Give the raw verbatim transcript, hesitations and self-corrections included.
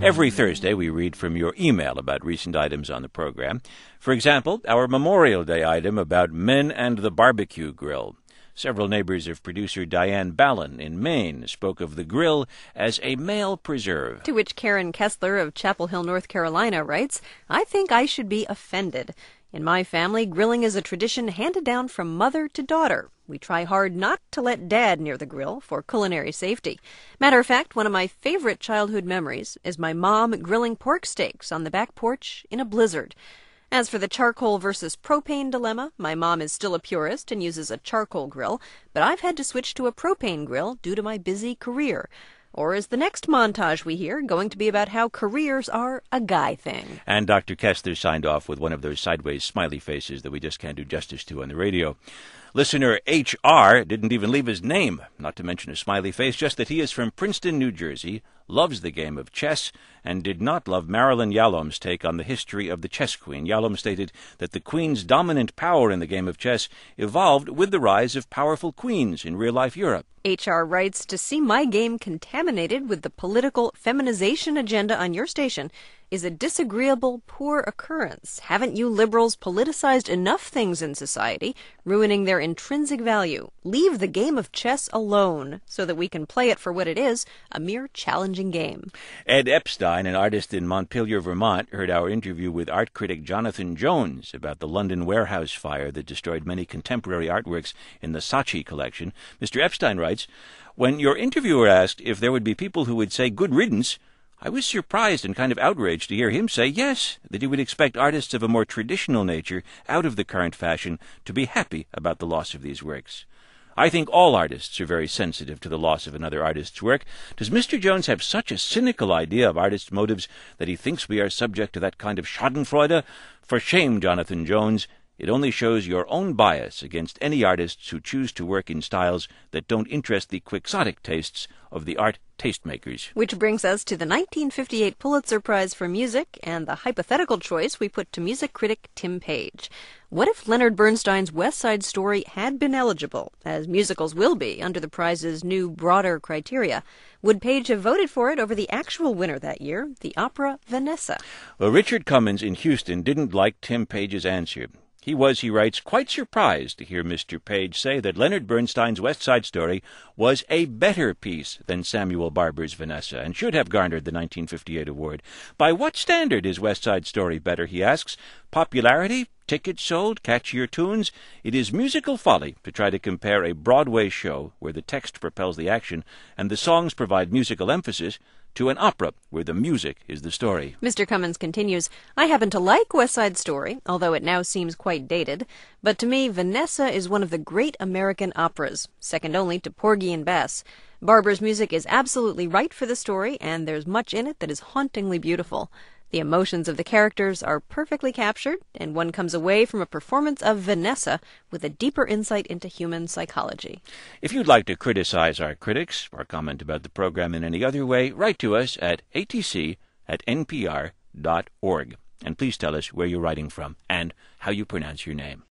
Every Thursday, we read from your email about recent items on the program. For example, our Memorial Day item about men and the barbecue grill. Several neighbors of producer Diane Ballin in Maine spoke of the grill as a male preserve. To which Karen Kessler of Chapel Hill, North Carolina writes, I think I should be offended. In my family, grilling is a tradition handed down from mother to daughter. We try hard not to let Dad near the grill for culinary safety. Matter of fact, one of my favorite childhood memories is my mom grilling pork steaks on the back porch in a blizzard. As for the charcoal versus propane dilemma, my mom is still a purist and uses a charcoal grill, but I've had to switch to a propane grill due to my busy career. Or is the next montage we hear going to be about how careers are a guy thing? And Doctor Kessler signed off with one of those sideways smiley faces that we just can't do justice to on the radio. Listener H R didn't even leave his name, not to mention a smiley face, just that he is from Princeton, New Jersey, loves the game of chess, and did not love Marilyn Yalom's take on the history of the chess queen. Yalom stated that the queen's dominant power in the game of chess evolved with the rise of powerful queens in real-life Europe. H R writes, to see my game contaminated with the political feminization agenda on your station is a disagreeable, poor occurrence. Haven't you liberals politicized enough things in society, ruining their intrinsic value? Leave the game of chess alone so that we can play it for what it is, a mere challenging game. Ed Epstein, an artist in Montpelier, Vermont, heard our interview with art critic Jonathan Jones about the London warehouse fire that destroyed many contemporary artworks in the Saatchi collection. Mister Epstein writes, when your interviewer asked if there would be people who would say good riddance, I was surprised and kind of outraged to hear him say yes, that he would expect artists of a more traditional nature, out of the current fashion, to be happy about the loss of these works. I think all artists are very sensitive to the loss of another artist's work. Does Mister Jones have such a cynical idea of artists' motives that he thinks we are subject to that kind of schadenfreude? For shame, Jonathan Jones. It only shows your own bias against any artists who choose to work in styles that don't interest the quixotic tastes of the art tastemakers. Which brings us to the nineteen fifty-eight Pulitzer Prize for Music and the hypothetical choice we put to music critic Tim Page. What if Leonard Bernstein's West Side Story had been eligible, as musicals will be under the prize's new, broader criteria? Would Page have voted for it over the actual winner that year, the opera Vanessa? Well, Richard Cummins in Houston didn't like Tim Page's answer. He was, he writes, quite surprised to hear Mister Page say that Leonard Bernstein's West Side Story was a better piece than Samuel Barber's Vanessa and should have garnered the nineteen fifty-eight award. By what standard is West Side Story better, he asks? Popularity? Tickets sold? Catchier tunes? It is musical folly to try to compare a Broadway show where the text propels the action and the songs provide musical emphasis to an opera where the music is the story. Mister Cummins continues, I happen to like West Side Story, although it now seems quite dated, but to me Vanessa is one of the great American operas, second only to Porgy and Bess. Barber's music is absolutely right for the story, and there's much in it that is hauntingly beautiful. The emotions of the characters are perfectly captured, and one comes away from a performance of Vanessa with a deeper insight into human psychology. If you'd like to criticize our critics or comment about the program in any other way, write to us at a t c at n p r dot org. And please tell us where you're writing from and how you pronounce your name.